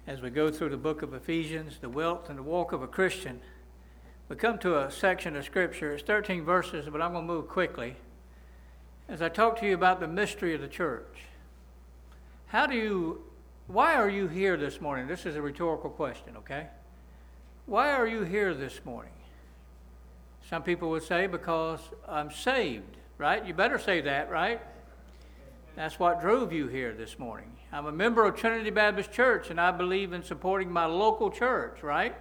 As we go through the book of Ephesians, the wealth and the walk of a Christian, we come to a section of Scripture. It's 13 verses, but I'm going to move quickly. As I talk to you about the mystery of the church, why are you here this morning? This is a rhetorical question, okay? Why are you here this morning? Some people would say, because I'm saved, right? You better say that, right? That's what drove you here this morning. I'm a member of Trinity Baptist Church, and I believe in supporting my local church, right?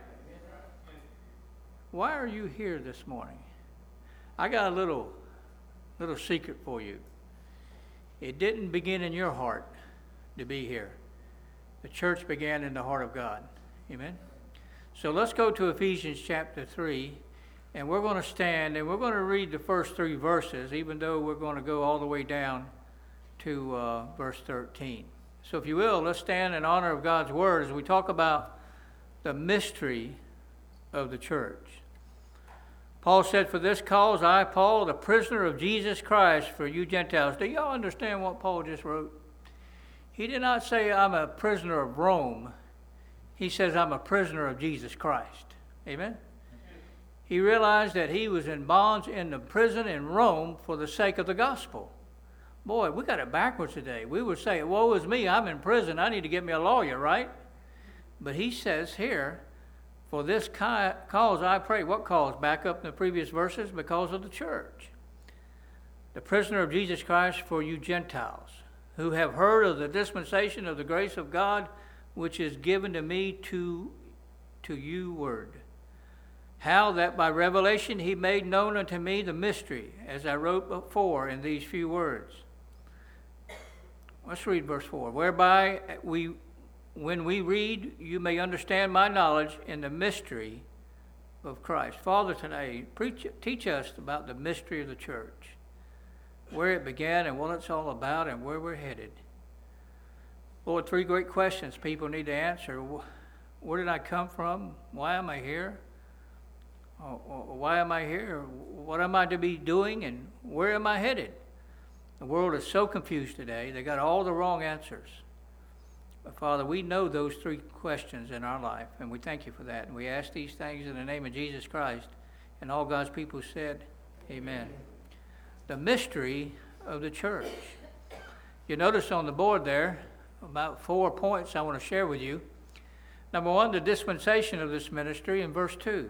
Why are you here this morning? I got a little secret for you. It didn't begin in your heart to be here. The church began in the heart of God. Amen? So let's go to Ephesians chapter 3, and we're going to stand, and we're going to read the first 3 verses, even though we're going to go all the way down to verse 13. So if you will, let's stand in honor of God's word as we talk about the mystery of the church. Paul said, "For this cause I, Paul, the prisoner of Jesus Christ, for you Gentiles." Do y'all understand what Paul just wrote? He did not say, "I'm a prisoner of Rome." He says, "I'm a prisoner of Jesus Christ." Amen? He realized that he was in bonds in the prison in Rome for the sake of the gospel. Boy, we got it backwards today. We would say, "Woe is me, I'm in prison. I need to get me a lawyer," right? But he says here, "For this cause I pray." What cause? Back up in the previous verses. Because of the church. "The prisoner of Jesus Christ for you Gentiles, who have heard of the dispensation of the grace of God, which is given to me to you word. How that by revelation he made known unto me the mystery, as I wrote before in these few words." Let's read verse 4. "Whereby when we read, you may understand my knowledge in the mystery of Christ." Father, today, teach us about the mystery of the church, where it began and what it's all about and where we're headed. Lord, 3 great questions people need to answer. Where did I come from? Why am I here? Why am I here? What am I to be doing? And where am I headed? The world is so confused today. They got all the wrong answers. But Father, we know those 3 questions in our life, and we thank you for that. And we ask these things in the name of Jesus Christ. And all God's people said, amen. The mystery of the church. You notice on the board there about 4 points I want to share with you. Number 1, the dispensation of this ministry in verse 2.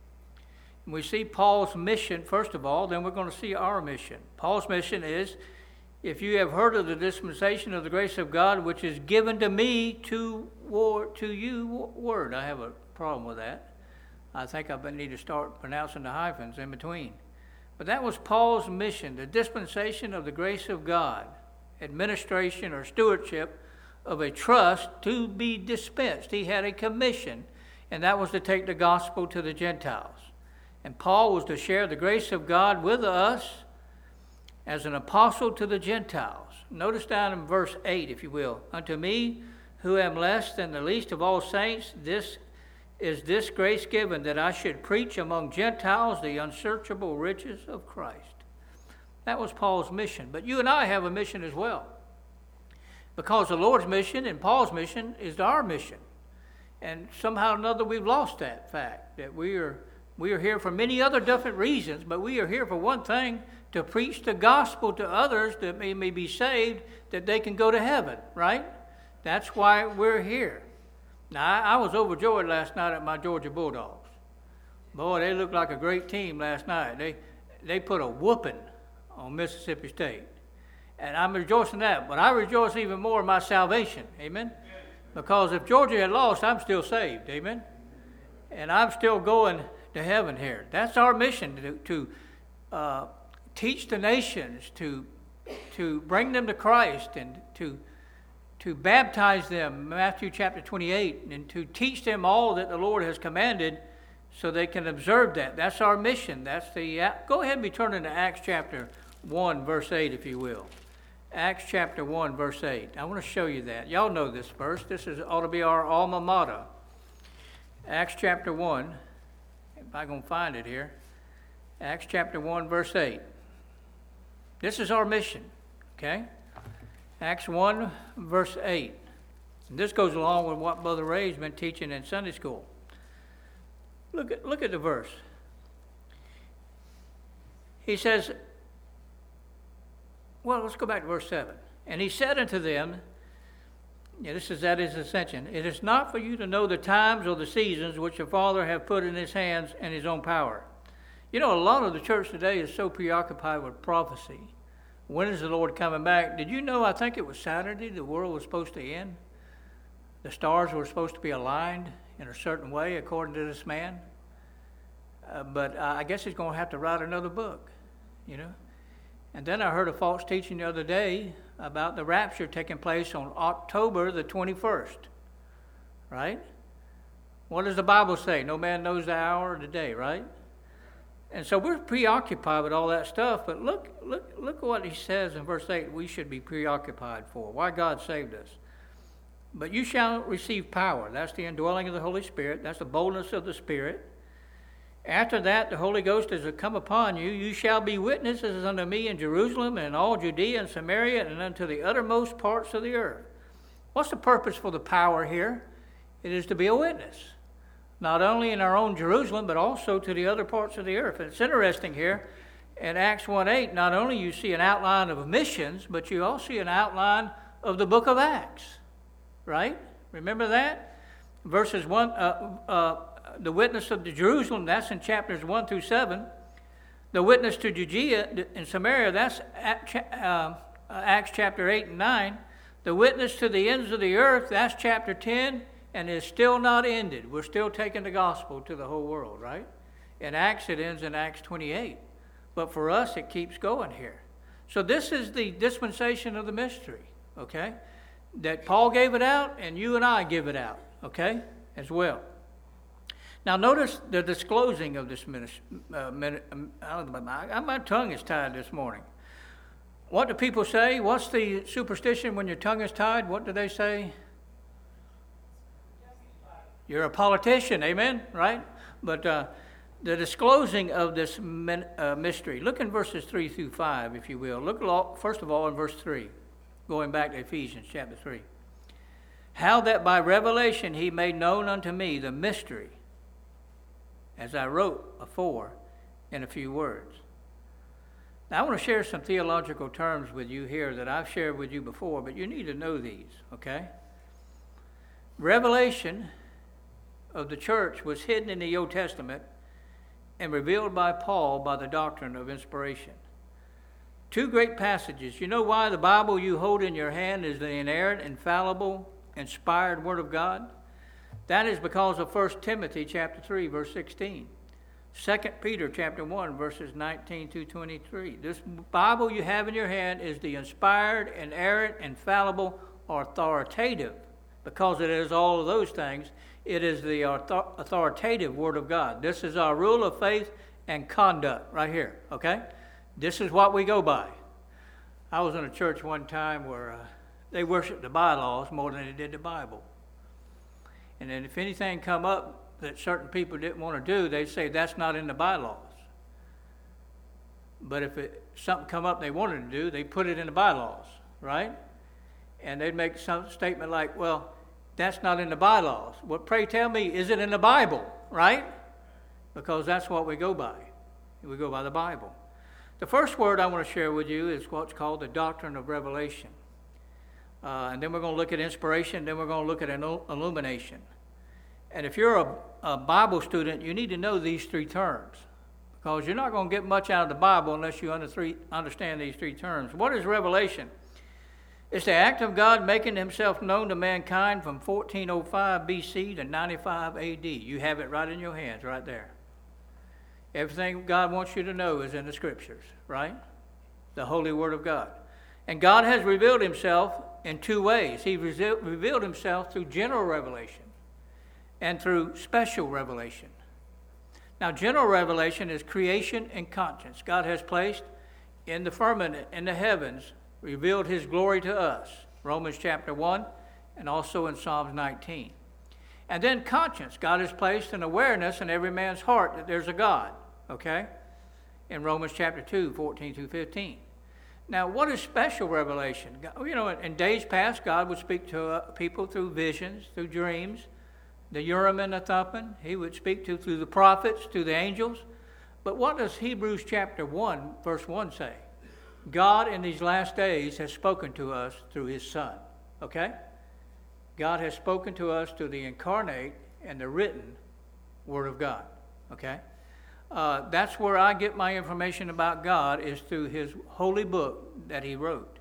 And we see Paul's mission, first of all, then we're going to see our mission. Paul's mission is, "If you have heard of the dispensation of the grace of God, which is given to me to you word." I have a problem with that. I think I need to start pronouncing the hyphens in between. But that was Paul's mission, the dispensation of the grace of God, administration or stewardship of a trust to be dispensed. He had a commission, and that was to take the gospel to the Gentiles. And Paul was to share the grace of God with us as an apostle to the Gentiles. Notice down in verse 8, if you will. "Unto me, who am less than the least of all saints, this grace given, that I should preach among Gentiles the unsearchable riches of Christ." That was Paul's mission. But you and I have a mission as well. Because the Lord's mission and Paul's mission is our mission. And somehow or another we've lost that fact, that we are here for many other different reasons, but we are here for one thing, to preach the gospel to others that may be saved, that they can go to heaven, right? That's why we're here. Now, I was overjoyed last night at my Georgia Bulldogs. Boy, they looked like a great team last night. They put a whooping on Mississippi State. And I'm rejoicing that, but I rejoice even more in my salvation, amen? Because if Georgia had lost, I'm still saved, amen? And I'm still going to heaven here. That's our mission, to teach the nations, to bring them to Christ, and to baptize them, Matthew chapter 28, and to teach them all that the Lord has commanded so they can observe that. That's our mission. Go ahead and be turning to Acts chapter 1, verse 8, if you will. Acts chapter 1, verse 8. I want to show you that. Y'all know this verse. This ought to be our alma mater. Acts chapter 1. If I can find it here. Acts chapter 1, verse 8. This is our mission, okay? Acts 1, verse 8. And this goes along with what Brother Ray's been teaching in Sunday school. Look at the verse. He says, well, let's go back to verse 7. And he said unto them, this is at his ascension, it is not for you to know the times or the seasons which the Father hath put in his hands and his own power. You know, a lot of the church today is so preoccupied with prophecy. When is the Lord coming back? Did you know, I think it was Saturday, the world was supposed to end? The stars were supposed to be aligned in a certain way, according to this man. But I guess he's going to have to write another book, you know. And then I heard a false teaching the other day about the rapture taking place on October the 21st, right? What does the Bible say? No man knows the hour or the day, right? And so we're preoccupied with all that stuff, but look what he says in verse 8 we should be preoccupied for, why God saved us. But you shall receive power. That's the indwelling of the Holy Spirit. That's the boldness of the Spirit. After that, the Holy Ghost is come upon you. You shall be witnesses unto me in Jerusalem and all Judea and Samaria and unto the uttermost parts of the earth. What's the purpose for the power here? It is to be a witness, not only in our own Jerusalem, but also to the other parts of the earth. And it's interesting here, in Acts 1:8, not only you see an outline of missions, but you also see an outline of the book of Acts, right? Remember that? Verses 1, the witness of the Jerusalem, that's in chapters 1 through 7. The witness to Judea and Samaria, that's Acts chapter 8 and 9. The witness to the ends of the earth, that's chapter 10, and is still not ended. We're still taking the gospel to the whole world, right? In Acts, it ends in Acts 28. But for us, it keeps going here. So this is the dispensation of the mystery, okay? That Paul gave it out, and you and I give it out, okay, as well. Now notice the disclosing of this ministry. My tongue is tied this morning. What do people say? What's the superstition when your tongue is tied? What do they say? You're a politician, amen? Right? But the disclosing of this mystery. Look in verses 3 through 5, if you will. Look first of all in verse 3, going back to Ephesians chapter 3. How that by revelation he made known unto me the mystery, as I wrote afore in a few words. Now, I want to share some theological terms with you here that I've shared with you before, but you need to know these, okay? Revelation of the church was hidden in the Old Testament and revealed by Paul by the doctrine of inspiration. Two great passages. You know why the Bible you hold in your hand is the inerrant, infallible, inspired Word of God? That is because of 1 Timothy chapter 3, verse 16. 2 Peter chapter 1, verses 19 to 23. This Bible you have in your hand is the inspired, inerrant, infallible, authoritative. Because it is all of those things, it is the authoritative Word of God. This is our rule of faith and conduct right here, okay? This is what we go by. I was in a church one time where they worshiped the bylaws more than they did the Bible. And then if anything come up that certain people didn't want to do, they'd say that's not in the bylaws. But if something come up they wanted to do, they put it in the bylaws, right? And they'd make some statement like, well, that's not in the bylaws. Well, pray tell me, is it in the Bible, right? Because that's what we go by. We go by the Bible. The first word I want to share with you is what's called the doctrine of revelation. And then we're going to look at inspiration, then we're going to look at illumination. And if you're a Bible student, you need to know these three terms, because you're not going to get much out of the Bible unless you understand these three terms. What is revelation? It's the act of God making himself known to mankind from 1405 BC to 95 AD. You have it right in your hands, right there. Everything God wants you to know is in the Scriptures, right? The Holy Word of God. And God has revealed himself in two ways. He revealed himself through general revelation and through special revelation. Now, general revelation is creation and conscience. God has placed in the firmament, in the heavens, revealed his glory to us. Romans chapter 1 and also in Psalms 19. And then conscience. God has placed an awareness in every man's heart that there's a God, okay? In Romans chapter 2, 14 through 15. Now, what is special revelation? You know, in days past, God would speak to people through visions, through dreams, the Urim and the Thummim. He would speak through the prophets, through the angels. But what does Hebrews chapter 1, verse 1 say? God in these last days has spoken to us through his Son. Okay? God has spoken to us through the incarnate and the written Word of God. Okay? That's where I get my information about God, is through his holy book that he wrote.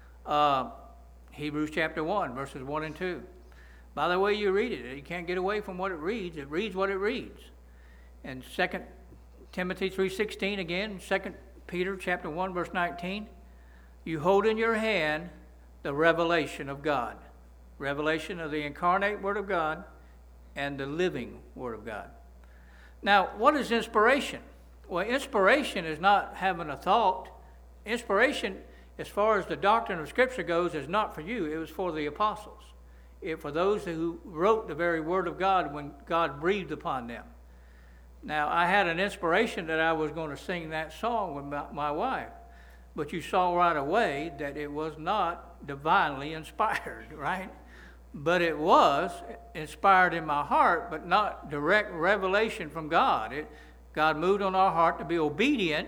Hebrews chapter 1, verses 1 and 2. By the way you read it, you can't get away from what it reads. It reads what it reads. And 2 Timothy 3:16 again, 2 Peter chapter 1, verse 19. You hold in your hand the revelation of God. Revelation of the incarnate Word of God and the living Word of God. Now, what is inspiration? Well, inspiration is not having a thought. Inspiration, as far as the doctrine of Scripture goes, is not for you. It was for the apostles. For those who wrote the very Word of God when God breathed upon them. Now, I had an inspiration that I was going to sing that song with my wife. But you saw right away that it was not divinely inspired, right? But it was inspired in my heart, but not direct revelation from God. God moved on our heart to be obedient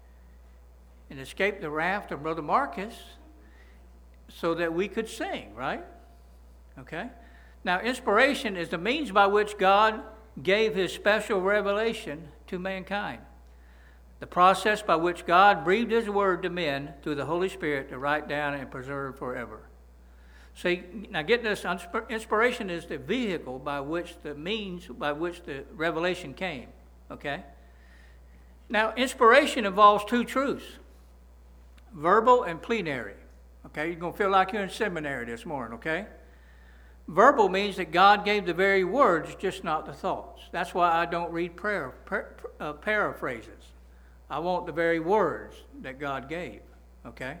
and escape the wrath of Brother Marcus so that we could sing, right? Okay? Now, inspiration is the means by which God gave his special revelation to mankind. The process by which God breathed his word to men through the Holy Spirit to write down and preserve forever. See, now get this, inspiration is the vehicle by which the means by which the revelation came, okay? Now, inspiration involves two truths, verbal and plenary, okay? You're going to feel like you're in seminary this morning, okay? Verbal means that God gave the very words, just not the thoughts. That's why I don't read paraphrases. I want the very words that God gave, okay?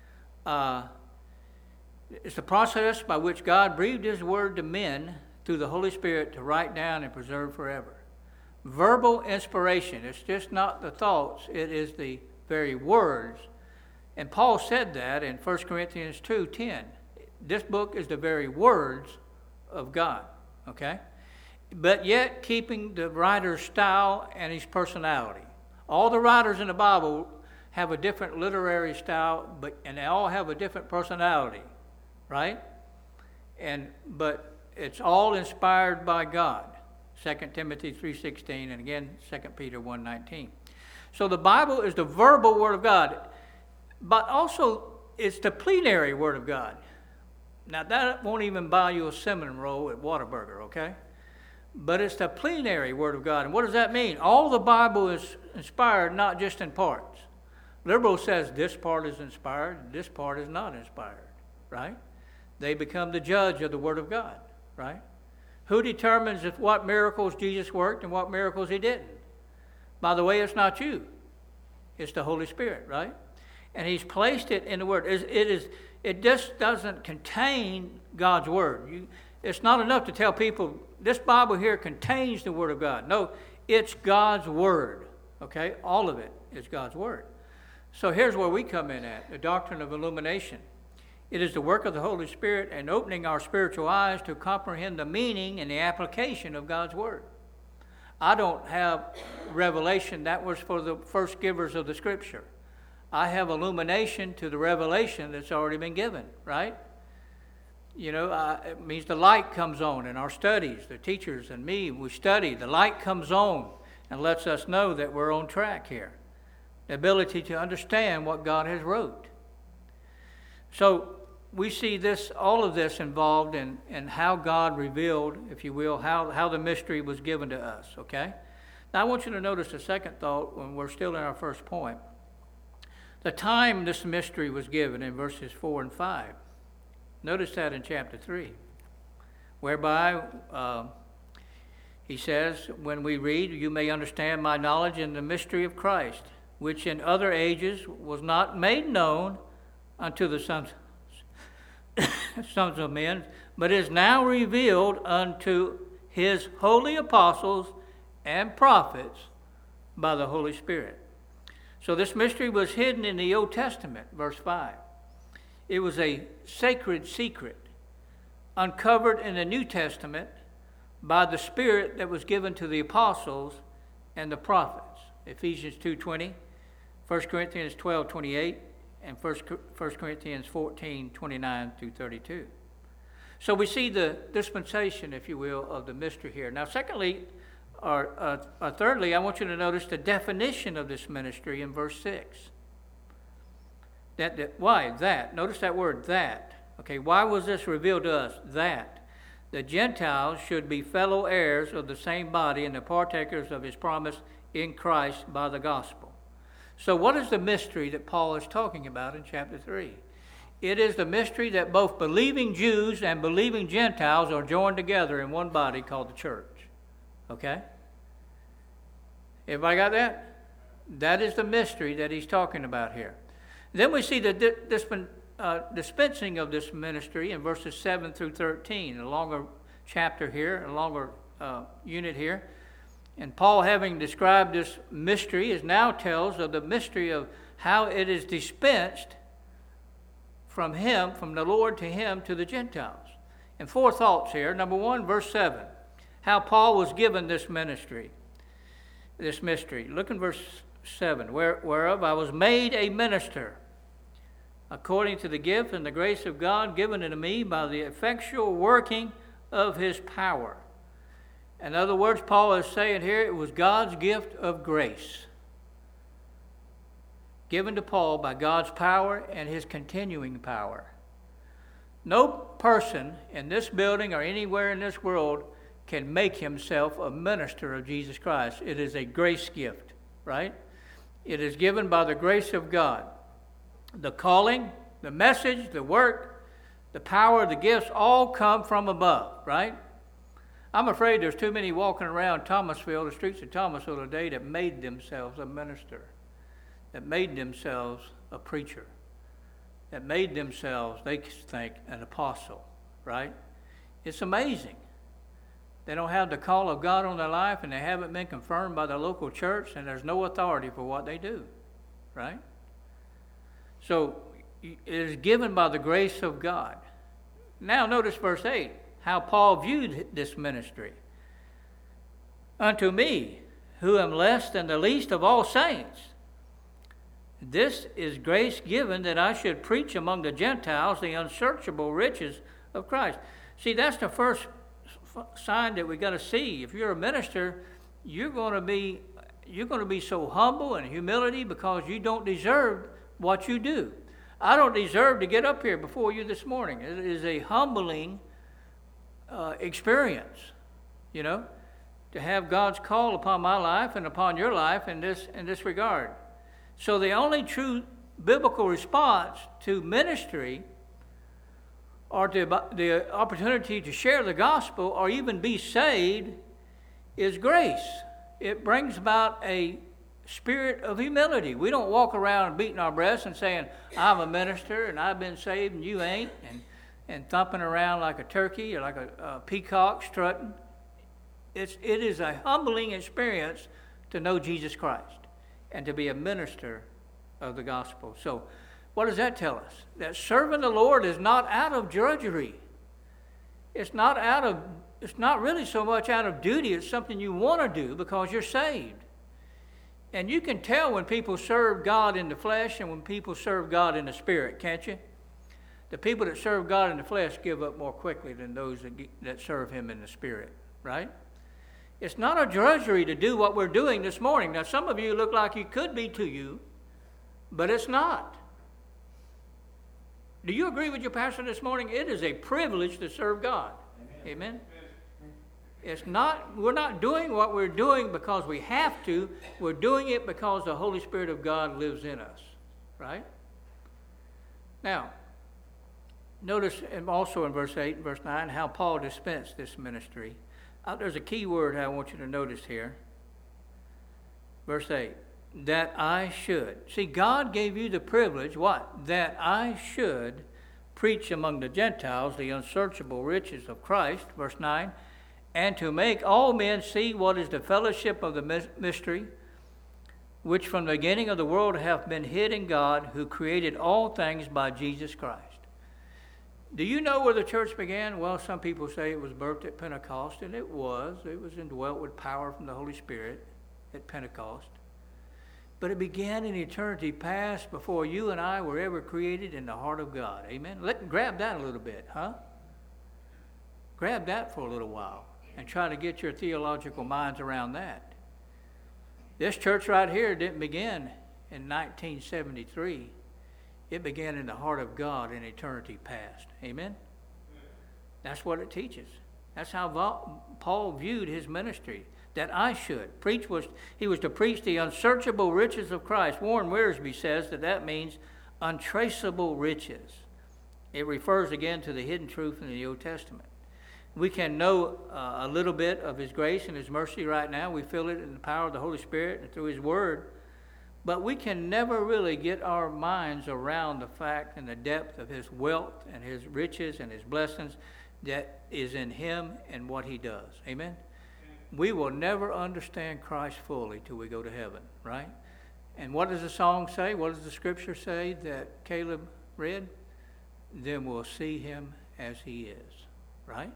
It's the process by which God breathed his word to men through the Holy Spirit to write down and preserve forever. Verbal inspiration, it's just not the thoughts, it is the very words. And Paul said that in 1 Corinthians 2:10. This book is the very words of God, okay? But yet keeping the writer's style and his personality. All the writers in the Bible have a different literary style, and they all have a different personality. Right? But it's all inspired by God. 2 Timothy 3:16 and again 2 Peter 1:19. So the Bible is the verbal Word of God, but also it's the plenary Word of God. Now that won't even buy you a cinnamon roll at Whataburger, okay? But it's the plenary Word of God. And what does that mean? All the Bible is inspired, not just in parts. Liberal says this part is inspired, this part is not inspired, right? They become the judge of the Word of God, right? Who determines what miracles Jesus worked and what miracles he didn't? By the way, it's not you. It's the Holy Spirit, right? And he's placed it in the Word. It just doesn't contain God's Word. It's not enough to tell people, this Bible here contains the Word of God. No, it's God's Word, okay? All of it is God's Word. So here's where we come in at, the doctrine of illumination. It is the work of the Holy Spirit in opening our spiritual eyes to comprehend the meaning and the application of God's Word. I don't have revelation. That was for the first givers of the Scripture. I have illumination to the revelation that's already been given, right? You know, it means the light comes on in our studies. The teachers and me, we study. The light comes on and lets us know that we're on track here. The ability to understand what God has wrote. So we see this, all of this involved in how God revealed, if you will, how the mystery was given to us, okay? Now I want you to notice a second thought when we're still in our first point. The time this mystery was given in verses 4 and 5. Notice that in chapter 3, whereby he says, when we read, you may understand my knowledge in the mystery of Christ, which in other ages was not made known unto the sons of men, but is now revealed unto his holy apostles and prophets by the Holy Spirit. So this mystery was hidden in the Old Testament, verse 5. It was a sacred secret, uncovered in the New Testament by the Spirit that was given to the apostles and the prophets. Ephesians 2:20, 1 Corinthians 12:28, and 1 Corinthians 14:29 through 32. So we see the dispensation, if you will, of the mystery here. Now, secondly, or thirdly, I want you to notice the definition of this ministry in verse 6. Why? That. Notice that word, that. Okay, why was this revealed to us? That the Gentiles should be fellow heirs of the same body and the partakers of his promise in Christ by the gospel. So what is the mystery that Paul is talking about in chapter 3? It is the mystery that both believing Jews and believing Gentiles are joined together in one body called the church. Okay? Everybody got that? That is the mystery that he's talking about here. Then we see the dispensing of this ministry in verses 7 through 13, a longer chapter here, a longer unit here. And Paul, having described this mystery, now tells of the mystery of how it is dispensed from the Lord to him, to the Gentiles. And four thoughts here. Number one, verse 7, how Paul was given this ministry, this mystery. Look in verse 7, whereof I was made a minister, according to the gift and the grace of God given unto me by the effectual working of his power. In other words, Paul is saying here, it was God's gift of grace, given to Paul by God's power and his continuing power. No person in this building or anywhere in this world can make himself a minister of Jesus Christ. It is a grace gift, right? It is given by the grace of God. The calling, the message, the work, the power, the gifts all come from above, right? I'm afraid there's too many walking around Thomasville, the streets of Thomasville today, that made themselves a minister, that made themselves a preacher, that made themselves, they think, an apostle, right? It's amazing. They don't have the call of God on their life, and they haven't been confirmed by the local church, and there's no authority for what they do, right? So it is given by the grace of God. Now notice verse 8, how Paul viewed this ministry. Unto me, who am less than the least of all saints, this is grace given that I should preach among the Gentiles the unsearchable riches of Christ. See, that's the first sign that we got to see. If you're a minister, you're going to be so humble and humility because you don't deserve what you do. I don't deserve to get up here before you this morning. It is a humbling experience, to have God's call upon my life and upon your life in this regard. So the only true biblical response to ministry, or to the opportunity to share the gospel or even be saved, is grace. It brings about a spirit of humility. We don't walk around beating our breasts and saying, I'm a minister and I've been saved and you ain't, and thumping around like a turkey or like a peacock strutting. It is a humbling experience to know Jesus Christ and to be a minister of the gospel. So what does that tell us? That serving the Lord is not out of drudgery. It's not really so much out of duty. It's something you want to do because you're saved. And you can tell when people serve God in the flesh and when people serve God in the spirit, can't you? The people that serve God in the flesh give up more quickly than those that serve him in the spirit, right? It's not a drudgery to do what we're doing this morning. Now, some of you look like it could be to you, but it's not. Do you agree with your pastor this morning? It is a privilege to serve God. Amen? We're not doing what we're doing because we have to. We're doing it because the Holy Spirit of God lives in us, right? Now, notice also in verse 8 and verse 9 how Paul dispensed this ministry. There's a key word I want you to notice here. Verse 8, that I should. See, God gave you the privilege, what? That I should preach among the Gentiles the unsearchable riches of Christ, verse 9, and to make all men see what is the fellowship of the mystery, which from the beginning of the world have been hid in God, who created all things by Jesus Christ. Do you know where the church began? Well, some people say it was birthed at Pentecost, and it was. It was indwelt with power from the Holy Spirit at Pentecost. But it began in eternity past, before you and I were ever created, in the heart of God. Amen? Grab that a little bit, huh? Grab that for a little while and try to get your theological minds around that. This church right here didn't begin in 1973. It began in the heart of God in eternity past. Amen? That's what it teaches. That's how Paul viewed his ministry, that I should preach. He was to preach the unsearchable riches of Christ. Warren Wiersbe says that means untraceable riches. It refers again to the hidden truth in the Old Testament. We can know a little bit of his grace and his mercy right now. We feel it in the power of the Holy Spirit and through his word. But we can never really get our minds around the fact and the depth of his wealth and his riches and his blessings that is in him and what he does. Amen? We will never understand Christ fully till we go to heaven, right? And what does the song say? What does the scripture say that Caleb read? Then we'll see him as he is, right?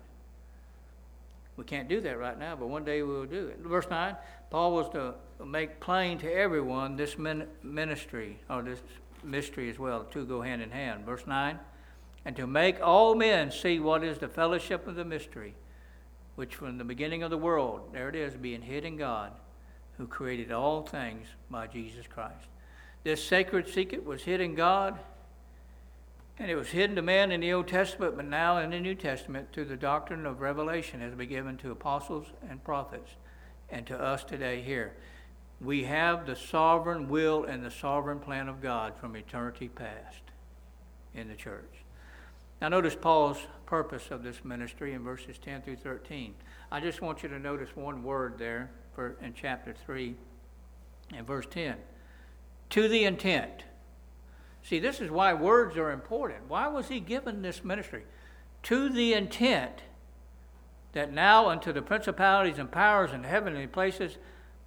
We can't do that right now, but one day we'll do it. Verse 9, Paul was to make plain to everyone this ministry, or this mystery as well. The two go hand in hand. Verse 9, and to make all men see what is the fellowship of the mystery, which from the beginning of the world, there it is, being hid in God, who created all things by Jesus Christ. This sacred secret was hid in God, and it was hidden to man in the Old Testament, but now in the New Testament, through the doctrine of revelation, has been given to apostles and prophets, and to us today here. We have the sovereign will and the sovereign plan of God from eternity past in the church. Now notice Paul's purpose of this ministry in verses 10 through 13. I just want you to notice one word there in chapter 3 and verse 10. To the intent. See, this is why words are important. Why was he given this ministry? To the intent that now unto the principalities and powers in heavenly places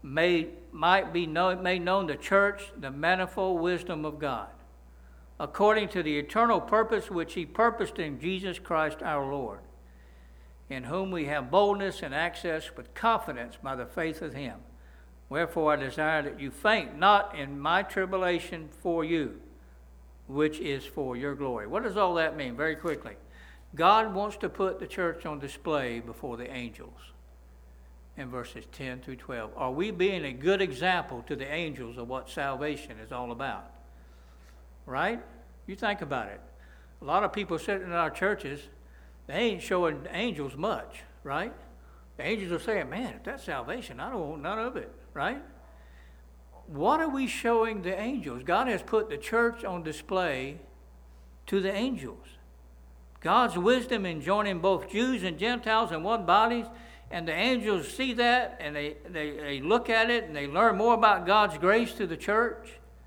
might be made known the church, the manifold wisdom of God, according to the eternal purpose which he purposed in Jesus Christ our Lord, in whom we have boldness and access with confidence by the faith of him. Wherefore I desire that you faint not in my tribulation for you, which is for your glory. What does all that mean? Very quickly. God wants to put the church on display before the angels in verses 10 through 12. Are we being a good example to the angels of what salvation is all about? Right? You think about it. A lot of people sitting in our churches, they ain't showing angels much, right? The angels are saying, man, if that's salvation, I don't want none of it, right? What are we showing the angels? God has put the church on display to the angels. God's wisdom in joining both Jews and Gentiles in one body, and the angels see that, and they look at it, and they learn more about God's grace to the church.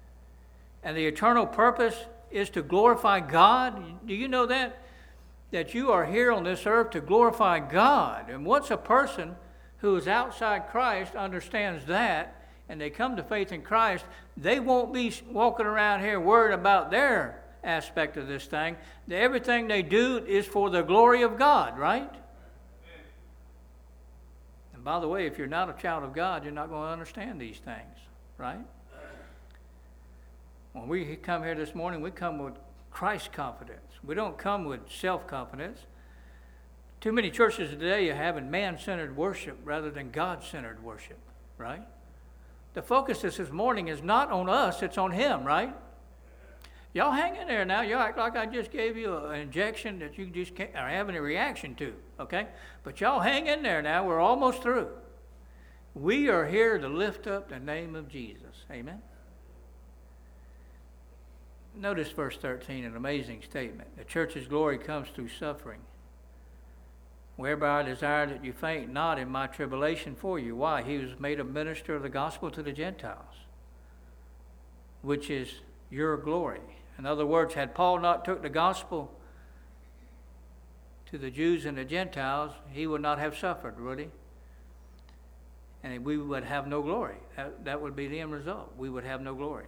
And the eternal purpose is to glorify God. Do you know that? That you are here on this earth to glorify God. And once a person who is outside Christ understands that, and they come to faith in Christ, they won't be walking around here worried about their aspect of this thing. Everything they do is for the glory of God, right? And by the way, if you're not a child of God, you're not going to understand these things, right? When we come here this morning, we come with Christ confidence. We don't come with self-confidence. Too many churches today are having man-centered worship rather than God-centered worship, right? The focus this morning is not on us, it's on him, right? Y'all hang in there now. You act like I just gave you an injection that you just can't, are having a reaction to, okay? But y'all hang in there now. We're almost through. We are here to lift up the name of Jesus. Amen? Notice verse 13, an amazing statement. The church's glory comes through suffering, whereby I desire that you faint not in my tribulation for you. Why? He was made a minister of the gospel to the Gentiles, which is your glory. In other words, had Paul not took the gospel to the Jews and the Gentiles, he would not have suffered, would he? and we would have no glory. That would be the end result. We would have no glory.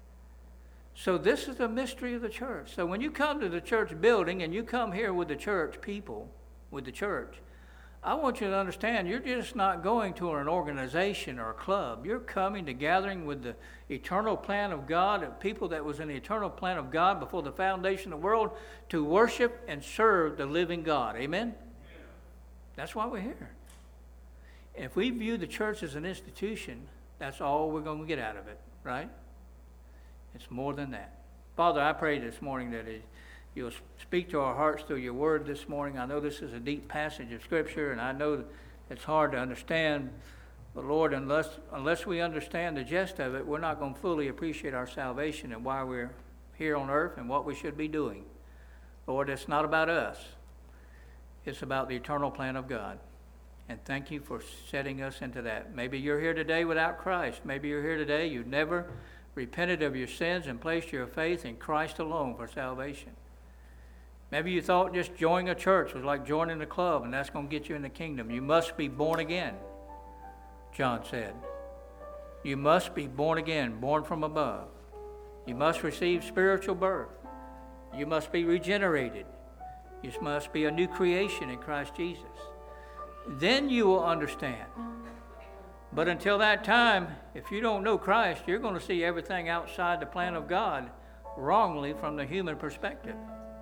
So this is the mystery of the church. So when you come to the church building and you come here with the church people, with the church, I want you to understand you're just not going to an organization or a club. You're coming to gathering with the eternal plan of God, of people that was in the eternal plan of God before the foundation of the world, to worship and serve the living God. Amen? That's why we're here. And if we view the church as an institution, that's all we're going to get out of it, right? It's more than that. Father, I pray this morning that you'll speak to our hearts through your word this morning. I know this is a deep passage of Scripture, and I know that it's hard to understand. But Lord, unless we understand the gist of it, we're not going to fully appreciate our salvation and why we're here on earth and what we should be doing. Lord, it's not about us. It's about the eternal plan of God. And thank you for setting us into that. Maybe you're here today without Christ. Maybe you're here today, you've never repented of your sins and placed your faith in Christ alone for salvation. Maybe you thought just joining a church was like joining a club and that's going to get you in the kingdom. You must be born again, John said. You must be born again, born from above. You must receive spiritual birth. You must be regenerated. You must be a new creation in Christ Jesus. Then you will understand. But until that time, if you don't know Christ, you're going to see everything outside the plan of God wrongly from the human perspective.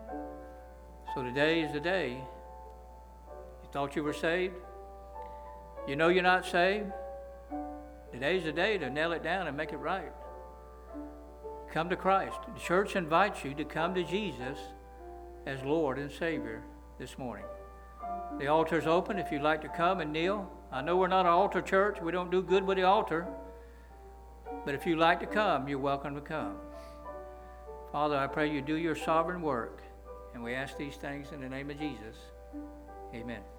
So today is the day. You thought you were saved? You know you're not saved? Today's the day to nail it down and make it right. Come to Christ. The church invites you to come to Jesus as Lord and Savior this morning. The altar's open if you'd like to come and kneel. I know we're not an altar church. We don't do good with the altar. But if you'd like to come, you're welcome to come. Father, I pray you do your sovereign work. And we ask these things in the name of Jesus. Amen.